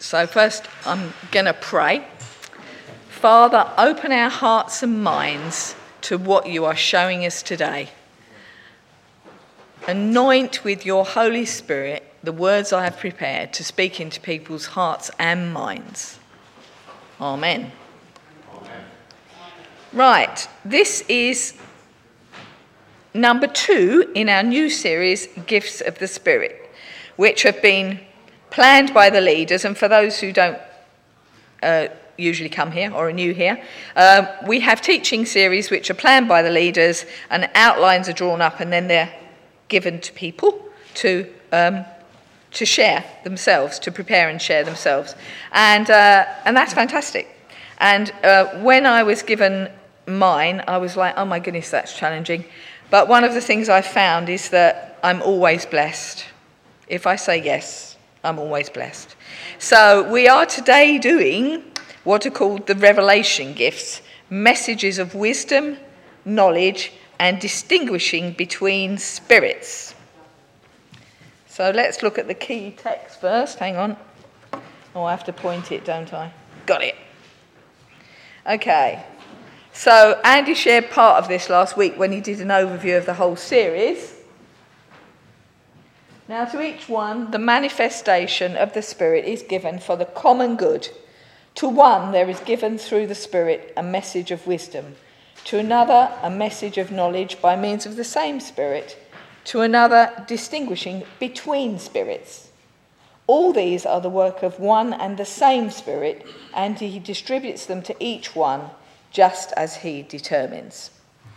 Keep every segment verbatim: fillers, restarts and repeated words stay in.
So first, I'm going to pray. Father, open our hearts and minds to what you are showing us today. Anoint with your Holy Spirit the words I have prepared to speak into people's hearts and minds. Amen. Amen. Right, this is number two in our new series, Gifts of the Spirit, which have been planned by the leaders. And for those who don't uh, usually come here or are new here, um, we have teaching series which are planned by the leaders, and outlines are drawn up, and then they're given to people to um, to share themselves, to prepare and share themselves, and uh, and that's fantastic. And uh, when I was given mine, I was like, oh my goodness, that's challenging. But one of the things I found is that I'm always blessed. If I say yes, I'm always blessed. So we are today doing what are called the revelation gifts, messages of wisdom, knowledge, and distinguishing between spirits. So let's look at the key text first. Hang on. Oh, I have to point it, don't I? Got it. Okay. So Andy shared part of this last week when he did an overview of the whole series. Now, to each one, the manifestation of the Spirit is given for the common good. To one, there is given through the Spirit a message of wisdom. To another, a message of knowledge by means of the same Spirit. To another, distinguishing between spirits. All these are the work of one and the same Spirit, and he distributes them to each one just as he determines.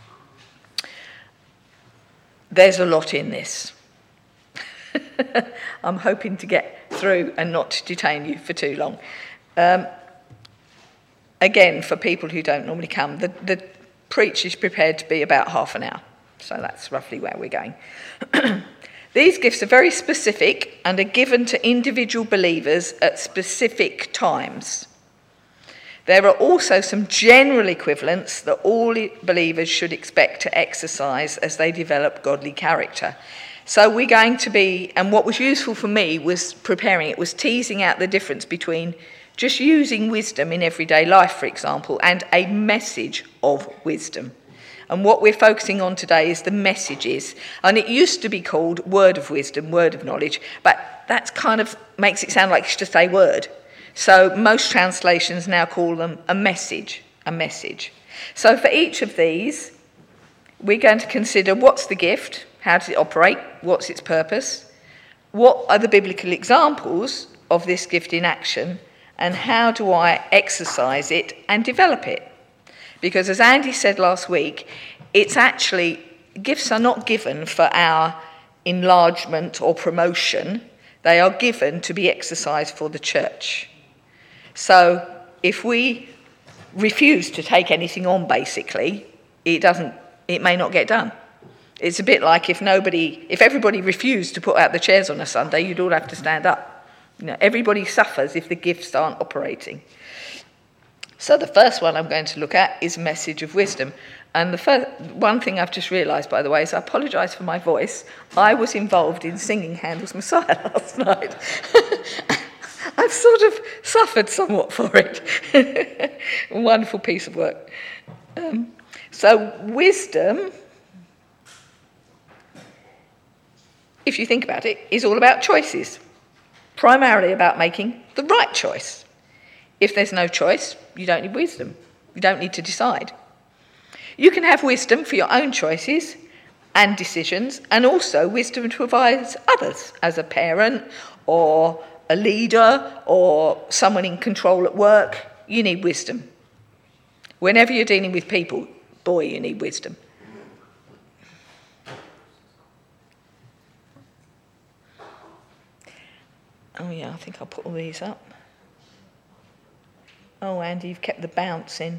There's a lot in this. I'm hoping to get through and not detain you for too long. Um, again, for people who don't normally come, the, the preach is prepared to be about half an hour. So that's roughly where we're going. These gifts are very specific and are given to individual believers at specific times. There are also some general equivalents that all believers should expect to exercise as they develop godly character. So we're going to be, and what was useful for me was preparing it, was teasing out the difference between just using wisdom in everyday life, for example, and a message of wisdom. And what we're focusing on today is the messages. And it used to be called word of wisdom, word of knowledge, but that kind of makes it sound like it's just a word. So most translations now call them a message, a message. So for each of these, we're going to consider what's the gift, how does it operate, what's its purpose, what are the biblical examples of this gift in action, and how do I exercise it and develop it? Because as Andy said last week, it's actually, gifts are not given for our enlargement or promotion. They are given to be exercised for the church. So if we refuse to take anything on, basically, it doesn't, it may not get done. It's a bit like if nobody, if everybody refused to put out the chairs on a Sunday, you'd all have to stand up. You know, everybody suffers if the gifts aren't operating. So the first one I'm going to look at is message of wisdom. And the first, one thing I've just realised, by the way, is I apologise for my voice. I was involved in singing Handel's Messiah last night. I've sort of suffered somewhat for it. A wonderful piece of work. Um, so wisdom, if you think about it, is all about choices. Primarily about making the right choice. If there's no choice, you don't need wisdom. You don't need to decide. You can have wisdom for your own choices and decisions, and also wisdom to advise others as a parent or a leader or someone in control at work. You need wisdom. Whenever you're dealing with people, boy, you need wisdom. Oh yeah, I think I'll put all these up. Oh, Andy, you've kept the bounce in.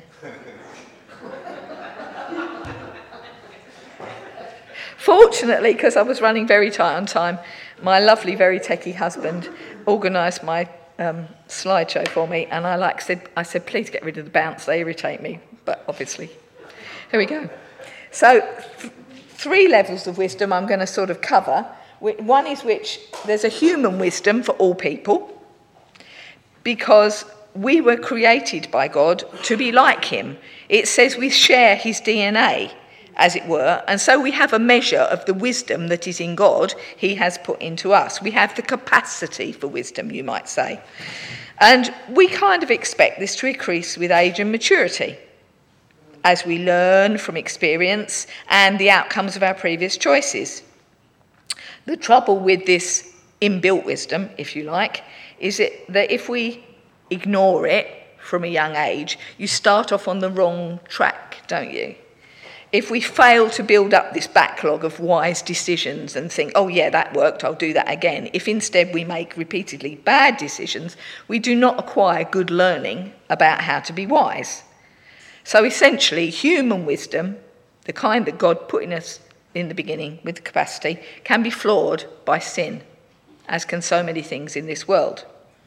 Fortunately, because I was running very tight on time, my lovely, very techie husband organised my um, slideshow for me, and I like said, I said, please get rid of the bounce, they irritate me. But obviously, here we go. So, th- three levels of wisdom I'm going to sort of cover. One is which there's a human wisdom for all people. because we were created by God to be like him. It says we share his D N A, as it were, and so we have a measure of the wisdom that is in God he has put into us. We have the capacity for wisdom, you might say. And we kind of expect this to increase with age and maturity, as we learn from experience and the outcomes of our previous choices. The trouble with this inbuilt wisdom, if you like, is it that if we ignore it from a young age, you start off on the wrong track, don't you? If we fail to build up this backlog of wise decisions and think, oh yeah, that worked, I'll do that again, if instead we make repeatedly bad decisions, we do not acquire good learning about how to be wise. So essentially, human wisdom, the kind that God put in us in the beginning with the capacity, can be flawed by sin, as can so many things in this world.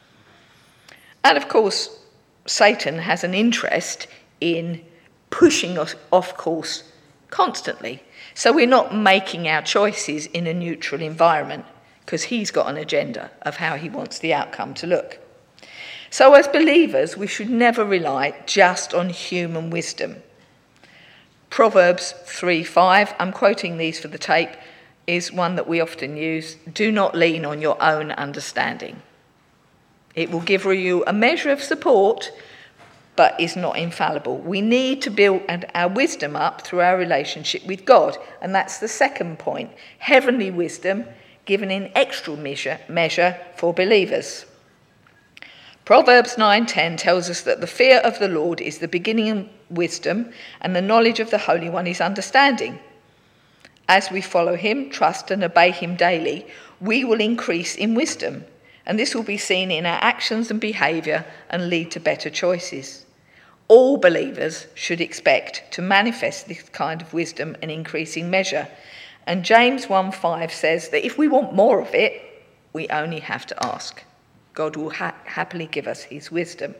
And of course, Satan has an interest in pushing us off course constantly. So we're not making our choices in a neutral environment, because he's got an agenda of how he wants the outcome to look. So as believers, we should never rely just on human wisdom. Proverbs three five, I'm quoting these for the tape, is one that we often use. Do not lean on your own understanding. It will give you a measure of support, but is not infallible. We need to build our wisdom up through our relationship with God. And that's the second point. Heavenly wisdom given in extra measure, measure for believers. Proverbs nine ten tells us that the fear of the Lord is the beginning of wisdom, and the knowledge of the Holy One is understanding. As we follow him, trust and obey him daily, we will increase in wisdom, and this will be seen in our actions and behaviour and lead to better choices. All believers should expect to manifest this kind of wisdom in increasing measure, and James one five says that if we want more of it, we only have to ask. God will ha- happily give us his wisdom.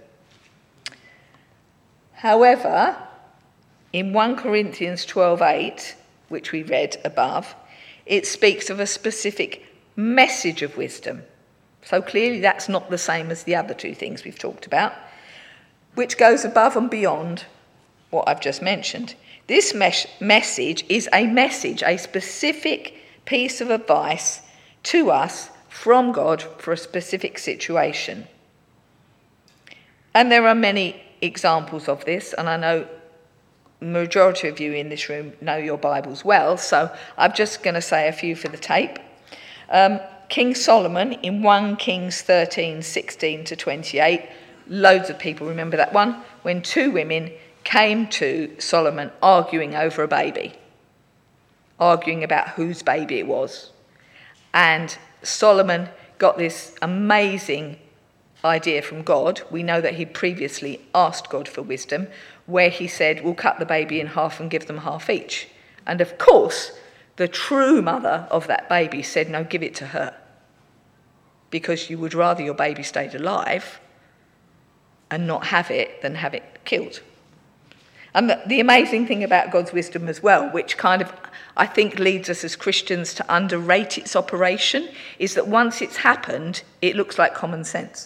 However, in First Corinthians twelve eight, which we read above, it speaks of a specific message of wisdom. So clearly that's not the same as the other two things we've talked about, which goes above and beyond what I've just mentioned. This mes- message is a message, a specific piece of advice to us from God for a specific situation. And there are many examples of this, and I know the majority of you in this room know your Bibles well, so I'm just going to say a few for the tape. Um, King Solomon in First Kings thirteen sixteen to twenty-eight, loads of people remember that one, when two women came to Solomon arguing over a baby, arguing about whose baby it was. And Solomon got this amazing idea from God. We know that he'd previously asked God for wisdom, where he said, we'll cut the baby in half and give them half each. And of course, the true mother of that baby said, no, give it to her, because you would rather your baby stayed alive and not have it than have it killed. And the, the amazing thing about God's wisdom as well, which kind of, I think, leads us as Christians to underrate its operation, is that once it's happened, it looks like common sense.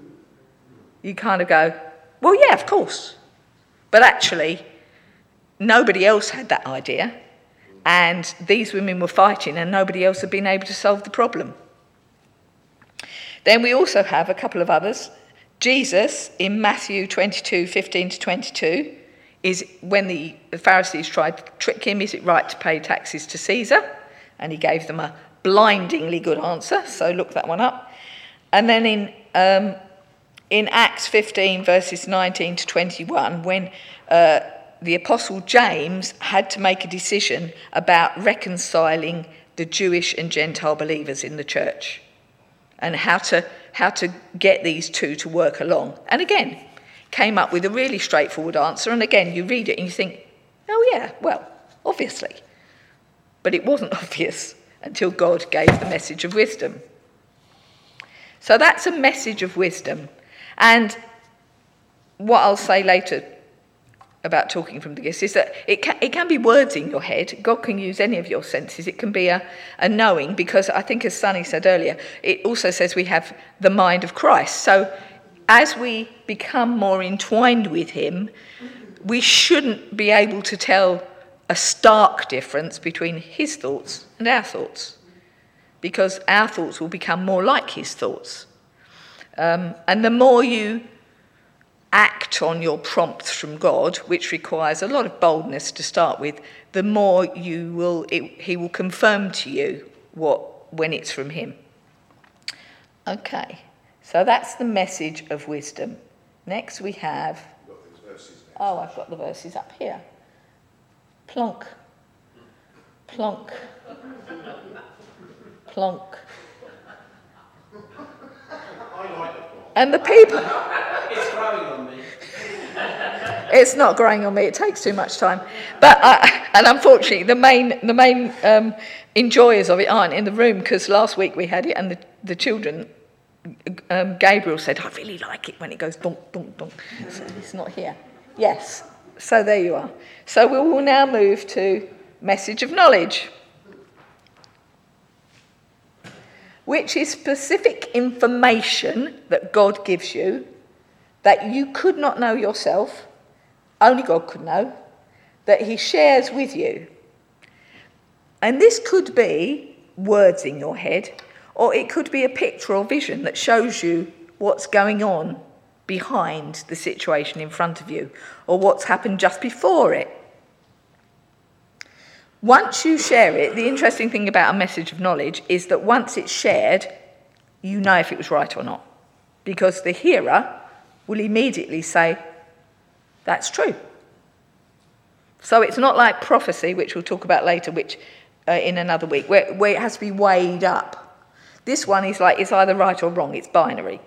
You kind of go, well, yeah, of course. But actually, nobody else had that idea, and these women were fighting, and nobody else had been able to solve the problem. Then we also have a couple of others. Jesus, in Matthew twenty-two fifteen to twenty-two, is when the Pharisees tried to trick him, is it right to pay taxes to Caesar? And he gave them a blindingly good answer, so look that one up. And then in um, in Acts fifteen, verses nineteen to twenty-one, when uh, the Apostle James had to make a decision about reconciling the Jewish and Gentile believers in the church, and how to how to get these two to work along. And again, came up with a really straightforward answer. And again, you read it and you think, oh yeah, well, obviously. But it wasn't obvious until God gave the message of wisdom. So that's a message of wisdom. And what I'll say later about talking from the gifts is that it can, it can be words in your head. God can use any of your senses. It can be a, a knowing, because I think, as Sunny said earlier, it also says we have the mind of Christ. So as we become more entwined with him, we shouldn't be able to tell a stark difference between his thoughts and our thoughts, because our thoughts will become more like his thoughts. Um, and the more you act on your prompts from God, which requires a lot of boldness to start with, the more you will it, he will confirm to you what when it's from him. Okay, so that's the message of wisdom. Next we have... Oh, I've got the verses up here. Plonk. Plonk. Plonk. I like it. And the people... It's growing on me. It's not growing on me. It takes too much time. But I, and unfortunately, the main the main um, enjoyers of it aren't in the room, because last week we had it, and the, the children, um, Gabriel said, "I really like it when it goes donk, donk, donk." So it's not here. Yes. So there you are. So we will now move to message of knowledge, which is specific information that God gives you that you could not know yourself, only God could know, that he shares with you. And this could be words in your head, or it could be a picture or vision that shows you what's going on behind the situation in front of you, or what's happened just before it. Once you share it, the interesting thing about a message of knowledge is that once it's shared, you know if it was right or not, because the hearer will immediately say, that's true. So it's not like prophecy, which we'll talk about later, which uh, in another week, where, where it has to be weighed up. This one is like, it's either right or wrong, it's binary.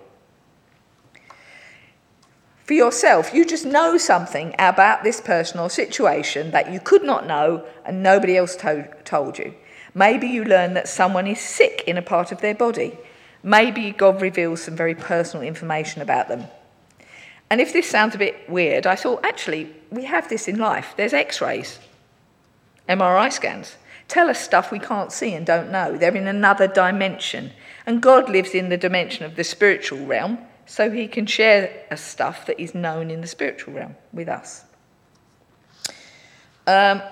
For yourself, you just know something about this person or situation that you could not know and nobody else to- told you. Maybe you learn that someone is sick in a part of their body. Maybe God reveals some very personal information about them. And if this sounds a bit weird, I thought, actually, we have this in life. There's x-rays, M R I scans. Tell us stuff we can't see and don't know. They're in another dimension. And God lives in the dimension of the spiritual realm, so he can share us stuff that is known in the spiritual realm with us. Um,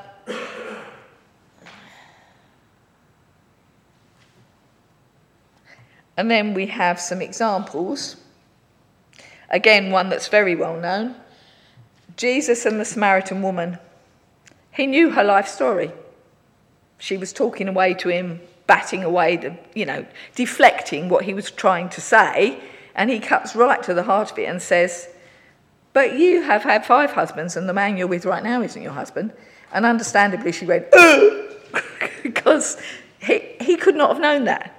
and then we have some examples. Again, one that's very well known. Jesus and the Samaritan woman. He knew her life story. She was talking away to him, batting away, the, you know, deflecting what he was trying to say. And he cuts right to the heart of it and says, but you have had five husbands and the man you're with right now isn't your husband. And understandably she went, ugh, because he, he could not have known that.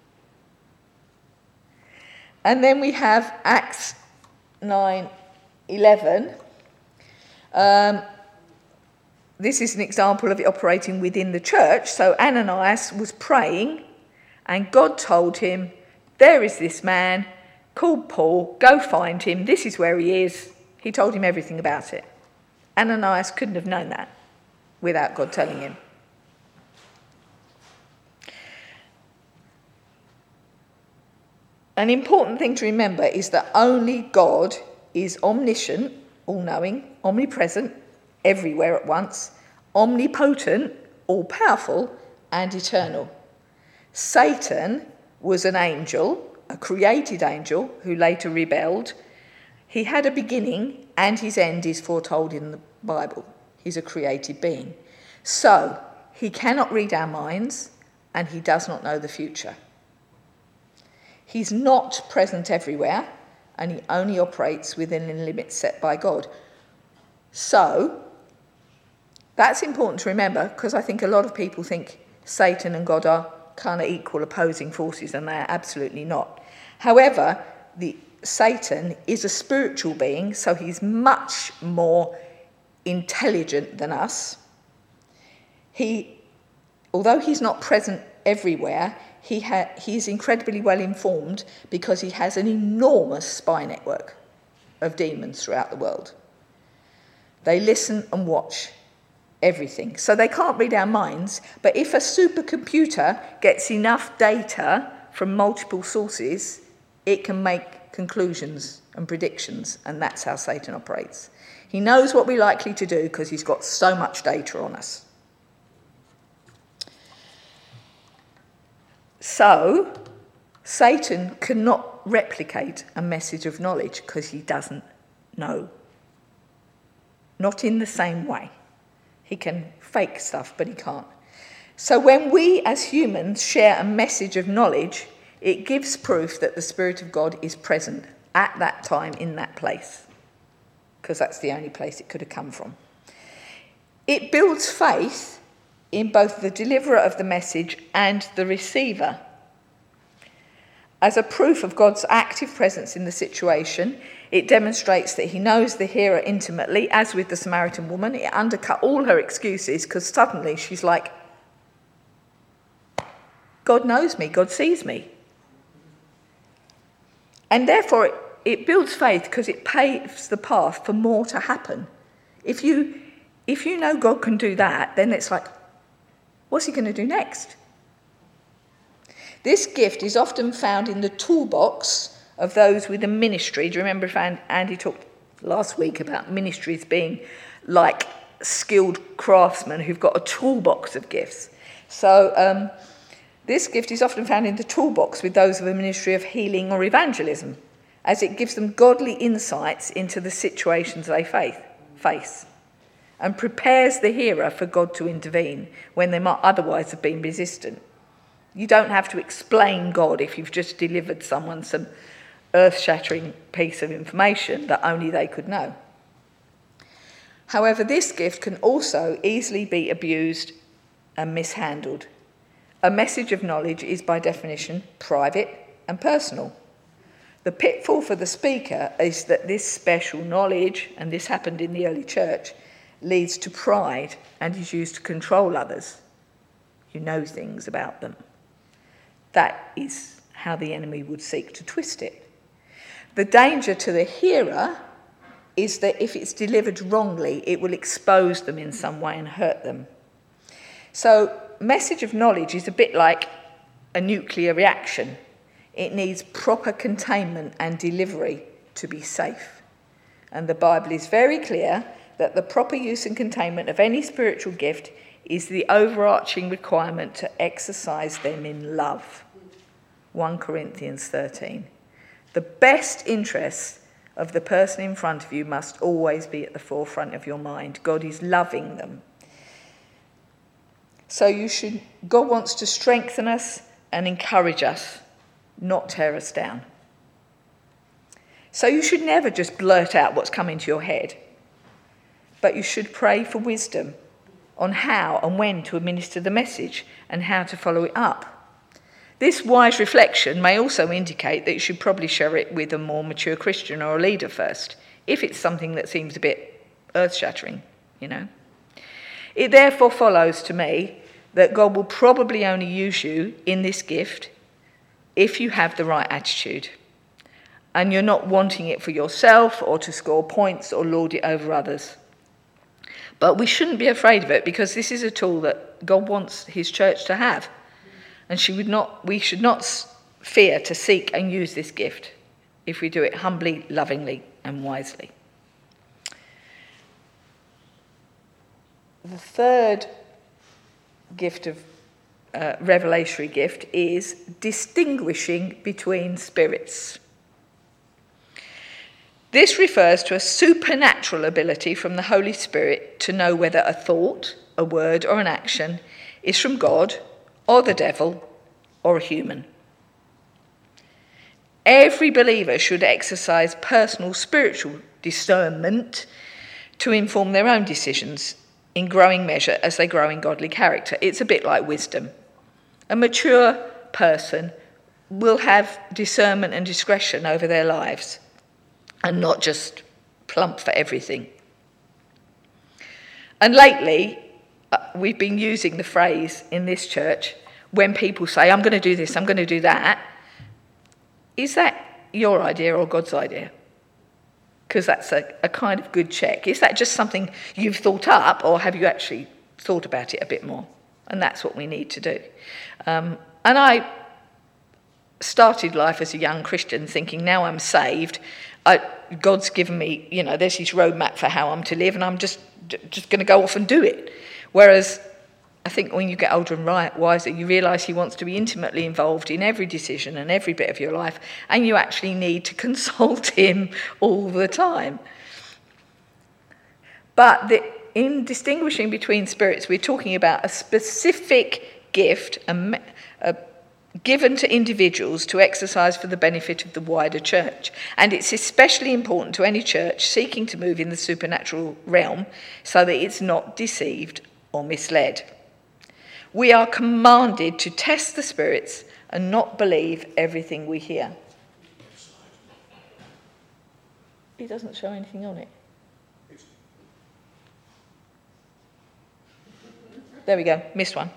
And then we have Acts nine eleven. Um, this is an example of it operating within the church. So Ananias was praying and God told him, there is this man called Paul, go find him, this is where he is. He told him everything about it. Ananias couldn't have known that without God telling him. An important thing to remember is that only God is omniscient, all-knowing, omnipresent, everywhere at once, omnipotent, all-powerful, and eternal. Satan was an angel, a created angel who later rebelled. He had a beginning and his end is foretold in the Bible. He's a created being. So he cannot read our minds and he does not know the future. He's not present everywhere and he only operates within the limits set by God. So that's important to remember, because I think a lot of people think Satan and God are kind of equal opposing forces, and they're absolutely not. However, the Satan is a spiritual being, so he's much more intelligent than us. He, although he's not present everywhere, he ha- he's incredibly well informed because he has an enormous spy network of demons throughout the world. They listen and watch everything. So they can't read our minds, but if a supercomputer gets enough data from multiple sources, it can make conclusions and predictions, and that's how Satan operates. He knows what we're likely to do because he's got so much data on us. So, Satan cannot replicate a message of knowledge because he doesn't know. Not in the same way. He can fake stuff, but he can't. So when we as humans share a message of knowledge, it gives proof that the Spirit of God is present at that time in that place, because that's the only place it could have come from. It builds faith in both the deliverer of the message and the receiver. As a proof of God's active presence in the situation, it demonstrates that he knows the hearer intimately, as with the Samaritan woman. It undercut all her excuses because suddenly she's like, God knows me, God sees me. And therefore it, it builds faith because it paves the path for more to happen. If you, if you know God can do that, then it's like, what's he going to do next? This gift is often found in the toolbox of those with a ministry. Do you remember if Andy talked last week about ministries being like skilled craftsmen who've got a toolbox of gifts? So um, this gift is often found in the toolbox with those of a ministry of healing or evangelism, as it gives them godly insights into the situations they face and prepares the hearer for God to intervene when they might otherwise have been resistant. You don't have to explain God if you've just delivered someone some earth-shattering piece of information that only they could know. However, this gift can also easily be abused and mishandled. A message of knowledge is by definition private and personal. The pitfall for the speaker is that this special knowledge, and this happened in the early church, leads to pride and is used to control others. You know things about them. That is how the enemy would seek to twist it. The danger to the hearer is that if it's delivered wrongly, it will expose them in some way and hurt them. So, message of knowledge is a bit like a nuclear reaction. It needs proper containment and delivery to be safe. And the Bible is very clear that the proper use and containment of any spiritual gift is the overarching requirement to exercise them in love. First Corinthians thirteen. The best interests of the person in front of you must always be at the forefront of your mind. God is loving them. So you should, God wants to strengthen us and encourage us, not tear us down. So you should never just blurt out what's come into your head, but you should pray for wisdom on how and when to administer the message and how to follow it up. This wise reflection may also indicate that you should probably share it with a more mature Christian or a leader first, if it's something that seems a bit earth-shattering, you know. It therefore follows to me that God will probably only use you in this gift if you have the right attitude and you're not wanting it for yourself or to score points or lord it over others. But we shouldn't be afraid of it because this is a tool that God wants his church to have. And she would not, we should not fear to seek and use this gift if we do it humbly, lovingly, and wisely. The third gift of uh, revelatory gift is distinguishing between spirits. This refers to a supernatural ability from the Holy Spirit to know whether a thought, a word, or an action is from God, or the devil, or a human. Every believer should exercise personal spiritual discernment to inform their own decisions in growing measure as they grow in godly character. It's a bit like wisdom. A mature person will have discernment and discretion over their lives and not just plump for everything. And lately, uh, we've been using the phrase in this church, when people say, I'm going to do this, I'm going to do that, is that your idea or God's idea? Because that's a, a kind of good check. Is that just something you've thought up, or have you actually thought about it a bit more? And that's what we need to do. Um, and I started life as a young Christian thinking, now I'm saved, I, God's given me, you know, there's his roadmap for how I'm to live, and I'm just just going to go off and do it. Whereas I think when you get older and wiser, you realise he wants to be intimately involved in every decision and every bit of your life, and you actually need to consult him all the time. But the, in distinguishing between spirits, we're talking about a specific gift, a, a given to individuals to exercise for the benefit of the wider church. And it's especially important to any church seeking to move in the supernatural realm so that it's not deceived or misled. We are commanded to test the spirits and not believe everything we hear. It doesn't show anything on it. There we go, missed one.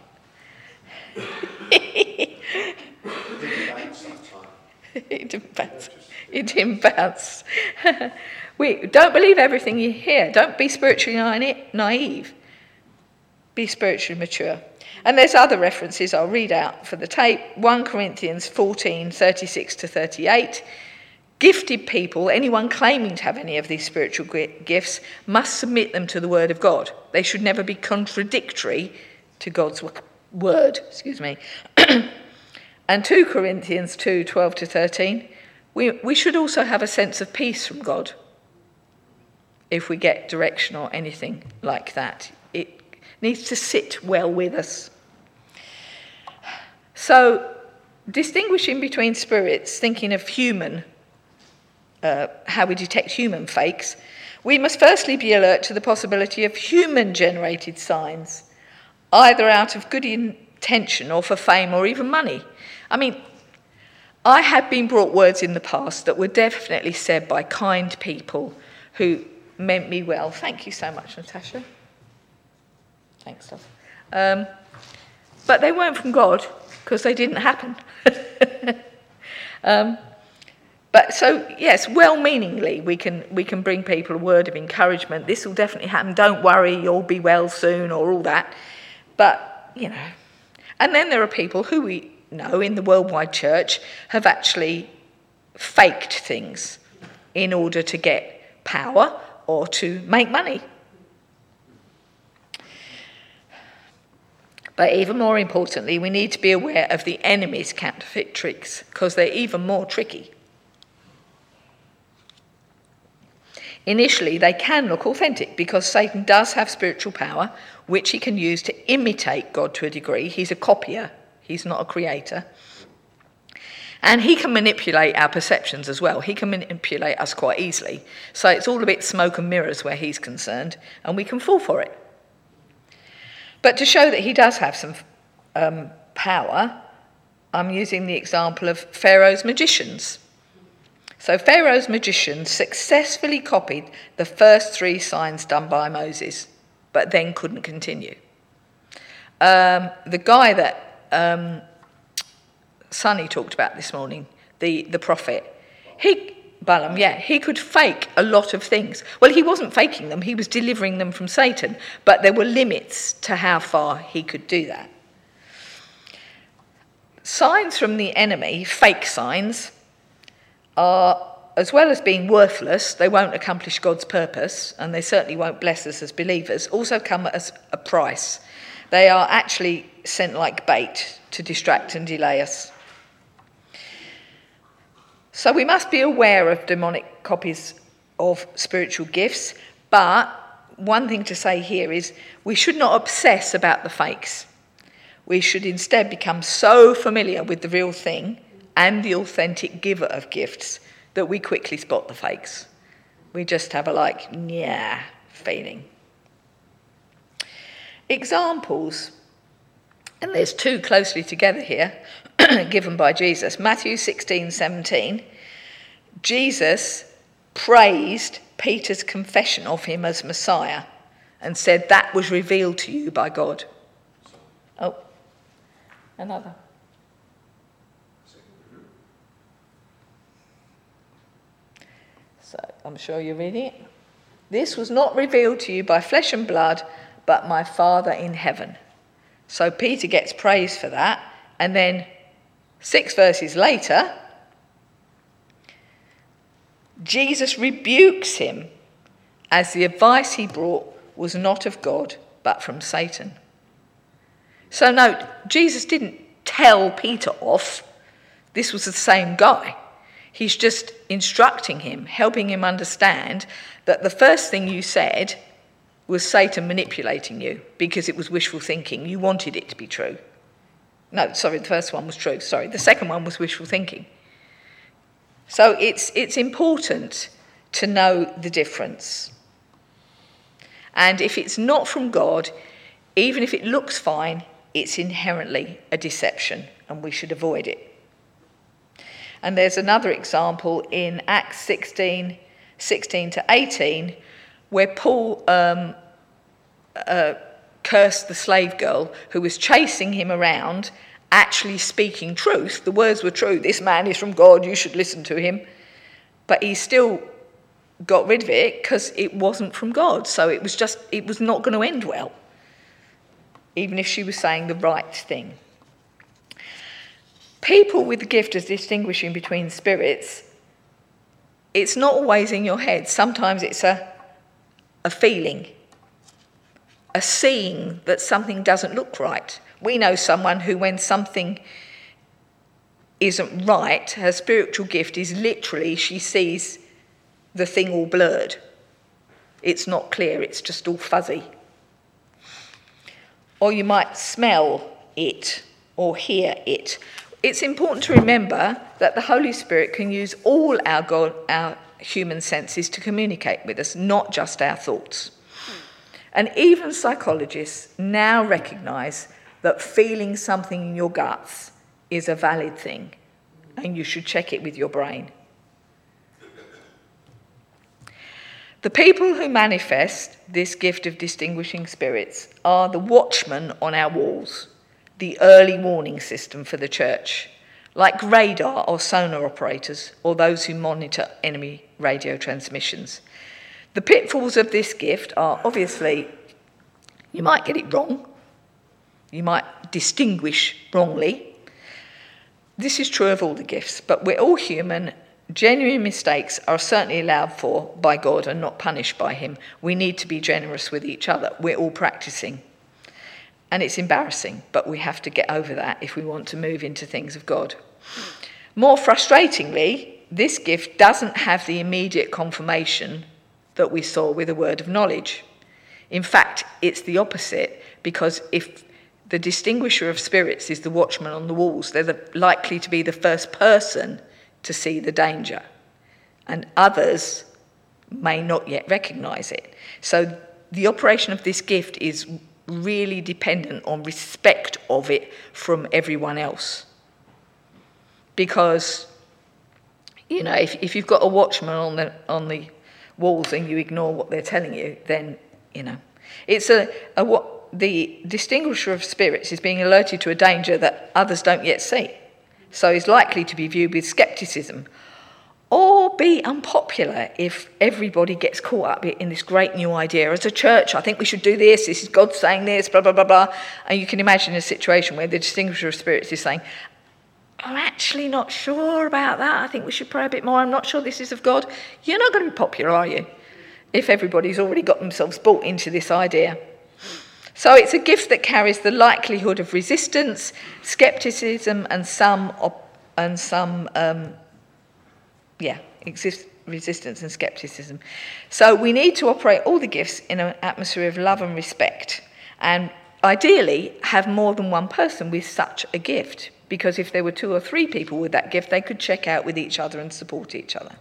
It didn't bounce. It didn't bounce. We don't believe everything you hear. Don't be spiritually naive. Be spiritually mature. And there's other references I'll read out for the tape. First Corinthians fourteen, thirty-six to thirty-eight. Gifted people, anyone claiming to have any of these spiritual gifts, must submit them to the word of God. They should never be contradictory to God's word. Excuse me. And Second Corinthians two, twelve to thirteen, we, we should also have a sense of peace from God if we get direction or anything like that. It needs to sit well with us. So, distinguishing between spirits, thinking of human, uh, how we detect human fakes, we must firstly be alert to the possibility of human-generated signs, either out of good intention or for fame or even money. I mean, I have been brought words in the past that were definitely said by kind people who meant me well. Thank you so much, Natasha. Thanks, love. Um, but they weren't from God, because they didn't happen. um, but so, yes, well-meaningly, we can we can bring people a word of encouragement. This will definitely happen. Don't worry, you'll be well soon, or all that. But, you know, and then there are people who we know in the worldwide church have actually faked things in order to get power or to make money. But even more importantly, we need to be aware of the enemy's counterfeit tricks, because they're even more tricky. Initially, they can look authentic because Satan does have spiritual power, which he can use to imitate God to a degree. He's a copier. He's not a creator. And he can manipulate our perceptions as well. He can manipulate us quite easily. So it's all a bit smoke and mirrors where he's concerned, and we can fall for it. But to show that he does have some um, power, I'm using the example of Pharaoh's magicians. So Pharaoh's magicians successfully copied the first three signs done by Moses, but then couldn't continue. Um, the guy that Um, Sonny talked about this morning, the, the prophet, he, Balaam, yeah, he could fake a lot of things. Well, he wasn't faking them, he was delivering them from Satan, but there were limits to how far he could do that. Signs from the enemy, fake signs, are, as well as being worthless, they won't accomplish God's purpose, and they certainly won't bless us as believers, also come at a price. They are actually sent like bait to distract and delay us. So we must be aware of demonic copies of spiritual gifts, but one thing to say here is we should not obsess about the fakes. We should instead become so familiar with the real thing and the authentic giver of gifts that we quickly spot the fakes. We just have a like, yeah, feeling. Examples, and there's two closely together here, given by Jesus. Matthew sixteen, seventeen, Jesus praised Peter's confession of him as Messiah and said that was revealed to you by God. Oh, another. So I'm sure you're reading it. This was not revealed to you by flesh and blood, but my Father in heaven. So Peter gets praise for that, and then Six verses later, Jesus rebukes him as the advice he brought was not of God, but from Satan. So note, Jesus didn't tell Peter off. This was the same guy. He's just instructing him, helping him understand that the first thing you said was Satan manipulating you because it was wishful thinking. You wanted it to be true. No, sorry, the first one was true. Sorry, the second one was wishful thinking. So it's it's important to know the difference. And if it's not from God, even if it looks fine, it's inherently a deception, and we should avoid it. And there's another example in Acts sixteen, sixteen to eighteen, where Paul um, uh, cursed the slave girl who was chasing him around, actually speaking truth. The words were true. This man is from God. You should listen to him. But he still got rid of it because it wasn't from God. So it was just, it was not going to end well, even if she was saying the right thing. People with the gift of distinguishing between spirits, it's not always in your head. Sometimes it's a, a feeling, a seeing that something doesn't look right. We know someone who, when something isn't right, her spiritual gift is literally she sees the thing all blurred. It's not clear, it's just all fuzzy. Or you might smell it or hear it. It's important to remember that the Holy Spirit can use all our God, our human senses to communicate with us, not just our thoughts. And even psychologists now recognise that feeling something in your guts is a valid thing, and you should check it with your brain. The people who manifest this gift of distinguishing spirits are the watchmen on our walls, the early warning system for the church, like radar or sonar operators, or those who monitor enemy radio transmissions. The pitfalls of this gift are obviously you might get it wrong, you might distinguish wrongly. This is true of all the gifts, but we're all human. Genuine mistakes are certainly allowed for by God and not punished by him. We need to be generous with each other. We're all practicing. And it's embarrassing, but we have to get over that if we want to move into things of God. More frustratingly, this gift doesn't have the immediate confirmation that we saw with a word of knowledge. In fact, it's the opposite, because if the distinguisher of spirits is the watchman on the walls, they're the, likely to be the first person to see the danger, and others may not yet recognise it. So the operation of this gift is really dependent on respect of it from everyone else. Because, you know, if, if you've got a watchman on the on the walls and you ignore what they're telling you, then, you know, it's a, a what the distinguisher of spirits is being alerted to a danger that others don't yet see. So is likely to be viewed with scepticism, or be unpopular if everybody gets caught up in this great new idea. As a church, I think we should do this, this is God saying this, blah, blah, blah, blah. And you can imagine a situation where the distinguisher of spirits is saying, I'm actually not sure about that, I think we should pray a bit more, I'm not sure this is of God. You're not going to be popular, are you, if everybody's already got themselves bought into this idea? So it's a gift that carries the likelihood of resistance, scepticism, and some op- and some um, yeah, exist- resistance and scepticism. So we need to operate all the gifts in an atmosphere of love and respect, and ideally have more than one person with such a gift, because if there were two or three people with that gift, they could check out with each other and support each other.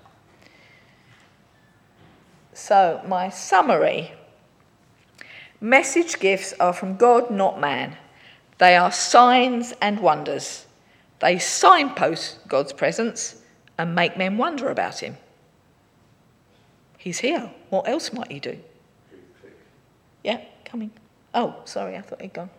So my summary. Message gifts are from God, not man. They are signs and wonders. They signpost God's presence and make men wonder about him. He's here. What else might he do? Yeah, coming. Oh, sorry, I thought he'd gone.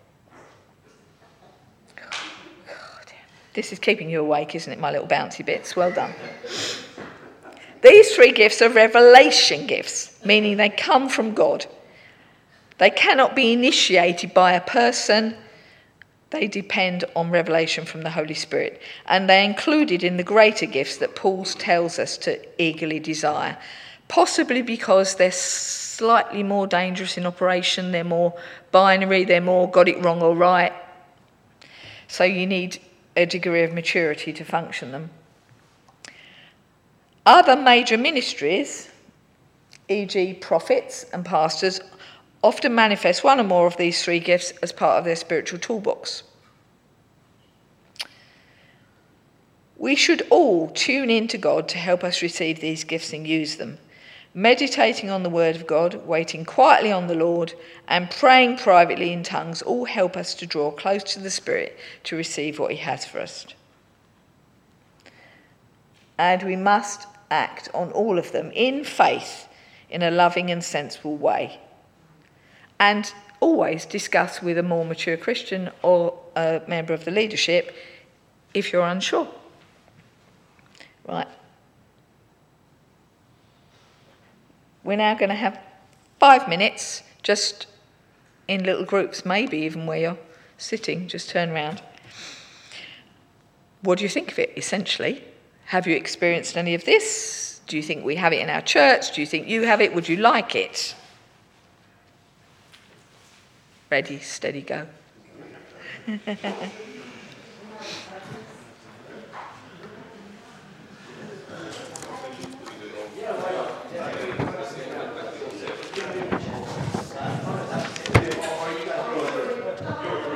God, this is keeping you awake, isn't it, my little bouncy bits? Well done. These three gifts are revelation gifts, meaning they come from God. They cannot be initiated by a person They depend on revelation from the Holy Spirit, and they're included in the greater gifts that Paul tells us to eagerly desire, possibly because they're slightly more dangerous in operation, they're more binary, they're more got it wrong or right. So you need a degree of maturity to function them. Other major ministries, for example prophets and pastors, often manifest one or more of these three gifts as part of their spiritual toolbox. We should all tune in to God to help us receive these gifts and use them, meditating on the Word of God, waiting quietly on the Lord, and praying privately in tongues all help us to draw close to the Spirit to receive what he has for us. And we must act on all of them in faith, in a loving and sensible way. And always discuss with a more mature Christian or a member of the leadership if you're unsure. Right. We're now going to have five minutes, just in little groups, maybe even where you're sitting, just turn around. What do you think of it, essentially? Have you experienced any of this? Do you think we have it in our church? Do you think you have it? Would you like it? Ready, steady, go.